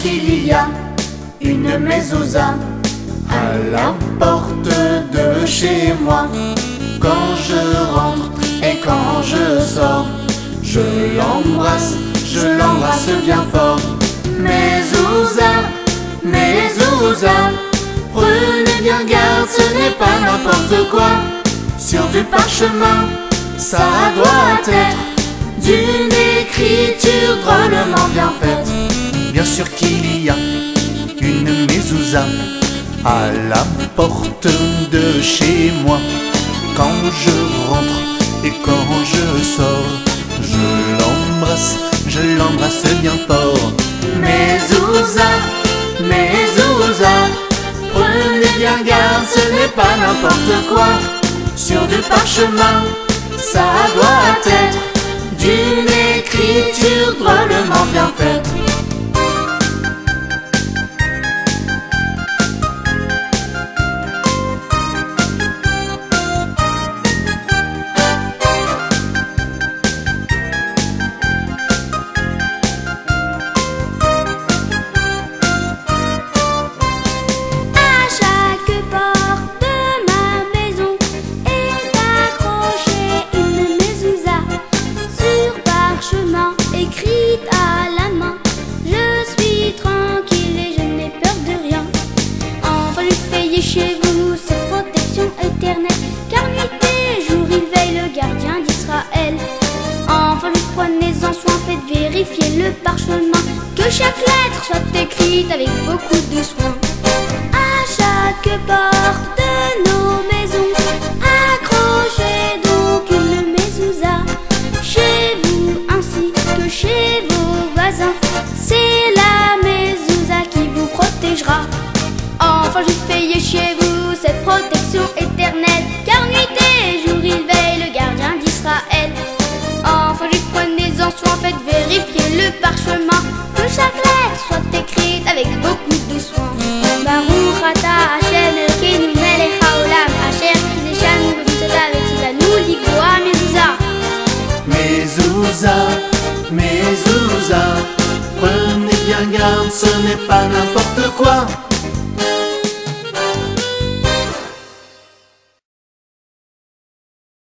qu'il y a une mezouza à la porte de chez moi. Quand je rentre et quand je sors, je l'embrasse bien fort. Mezouza, mezouza, prenez bien garde, ce n'est pas n'importe quoi. Sur du parchemin, ça doit être d'une écriture drôlement bien faite. Bien sûr qu'il y a une mezouza à la porte de chez moi. Quand je rentre et quand je sors, je l'embrasse bien fort. Mezouza, mezouza, prenez bien garde, ce n'est pas n'importe quoi. Sur du parchemin, ça doit être d'une écriture drôlement bien faite. Écrite à la main, je suis tranquille et je n'ai peur de rien. Enfin je veille chez vous cette protection éternelle, car nuit et jour il veille le gardien d'Israël. Enfin juste prenez-en soin, faites vérifier le parchemin, que chaque lettre soit écrite avec beaucoup de soin. À chaque porte de nos maisons, accrochez donc une mezouza, chez vous ainsi que chez vos voisins. C'est la mezouza qui vous protégera. Enfin juste veillez chez vous cette protection éternelle, car nuit et jour il veille le gardien d'Israël. Enfin juste prenez-en soin, faites vérifier le parchemin, que chaque lettre soit écrite avec beaucoup de soin. Baruch ata Hashem Elokeinu melech haolam, asher kideshanu b'mitzvotav v'tzivanu likroa mezouza. Mezouza, mezouza, prenez bien garde, ce n'est pas n'importe quoi.